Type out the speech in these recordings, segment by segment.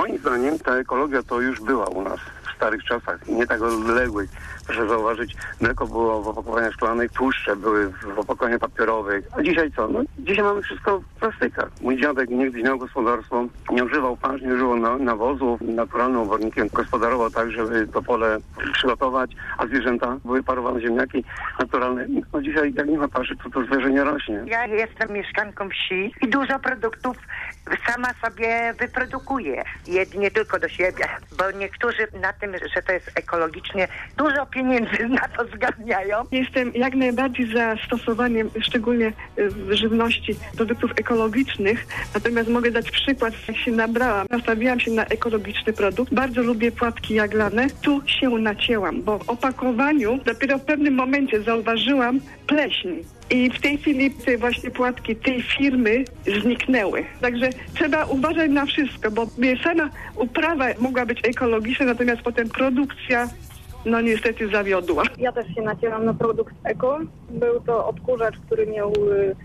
Moim zdaniem ta ekologia to już była u nas w starych czasach, nie tak odległych. Proszę zauważyć, mleko było w opakowaniach szklanych, tłuszcze były w opakowaniach papierowych. A dzisiaj co? No, dzisiaj mamy wszystko w plastykach. Mój dziadek niegdyś miał gospodarstwo, nie używał pasz, nie używał nawozów, naturalnym obornikiem gospodarował tak, żeby to pole przygotować, a zwierzęta były parowane ziemniaki naturalne. No dzisiaj jak nie ma paszy, to zwierzę nie rośnie. Ja jestem mieszkanką wsi i dużo produktów sama sobie wyprodukuję. Nie tylko do siebie, bo niektórzy na tym, że to jest ekologicznie, dużo pieniędzy na to zgarniają. Jestem jak najbardziej za stosowaniem, szczególnie w żywności, produktów ekologicznych. Natomiast mogę dać przykład, jak się nabrałam. Nastawiłam się na ekologiczny produkt. Bardzo lubię płatki jaglane. Tu się nacięłam, bo w opakowaniu dopiero w pewnym momencie zauważyłam pleśń. I w tej chwili te właśnie płatki tej firmy zniknęły. Także trzeba uważać na wszystko, bo sama uprawa mogła być ekologiczna, natomiast potem produkcja niestety zawiodła. Ja też się nacięłam na produkt eko. Był to odkurzacz, który miał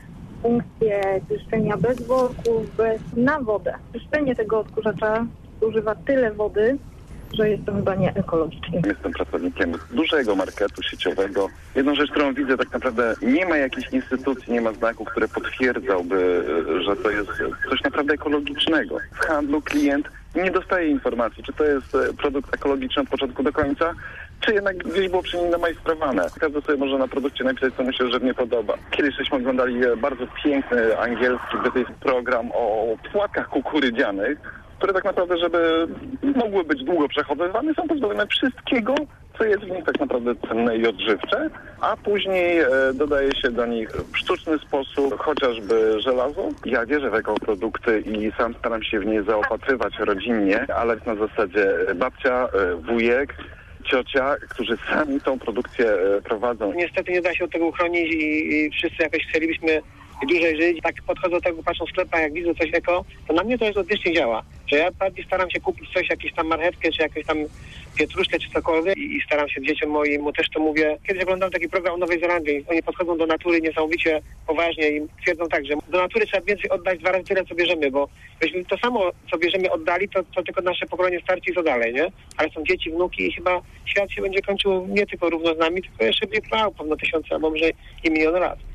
funkcję czyszczenia bez worków, na wodę. Czyszczenie tego odkurzacza używa tyle wody, że jest to chyba nieekologicznie. Jestem pracownikiem dużego marketu sieciowego. Jedną rzecz, którą widzę, tak naprawdę nie ma jakiejś instytucji, nie ma znaku, który potwierdzałby, że to jest coś naprawdę ekologicznego. W handlu klient nie dostaje informacji, czy to jest produkt ekologiczny od początku do końca, czy jednak gdzieś było przy nim namajstrowane. Każdy sobie może na produkcie napisać, co mu się żywnie podoba. Kiedyś żeśmy oglądali bardzo piękny angielski program o płatkach kukurydzianych, które tak naprawdę, żeby mogły być długo przechowywane, są pozbawione wszystkiego, co jest w nich tak naprawdę cenne i odżywcze, a później dodaje się do nich w sztuczny sposób chociażby żelazo. Ja wierzę w ekoprodukty i sam staram się w nie zaopatrywać rodzinnie, ale na zasadzie babcia, wujek, ciocia, którzy sami tą produkcję prowadzą. Niestety nie da się od tego uchronić i wszyscy jakoś chcielibyśmy dłużej żyć. Tak podchodzę do tego, patrzą w sklepach, jak widzę coś eko, to na mnie to jest odwiecznie działa. Że ja bardziej staram się kupić coś, jakieś tam marchewkę, czy jakąś tam pietruszkę, czy cokolwiek i staram się dzieciom moim, mu też to mówię. Kiedyś oglądam taki program o Nowej Zelandii. Oni podchodzą do natury niesamowicie poważnie i twierdzą tak, że do natury trzeba więcej oddać 2 razy tyle, co bierzemy, bo jeśli to samo, co bierzemy, oddali, to tylko nasze pokolenie starczy i co dalej, nie? Ale są dzieci, wnuki i chyba świat się będzie kończył nie tylko równo z nami, tylko jeszcze będzie trwał pewno tysiące, albo może i miliony lat.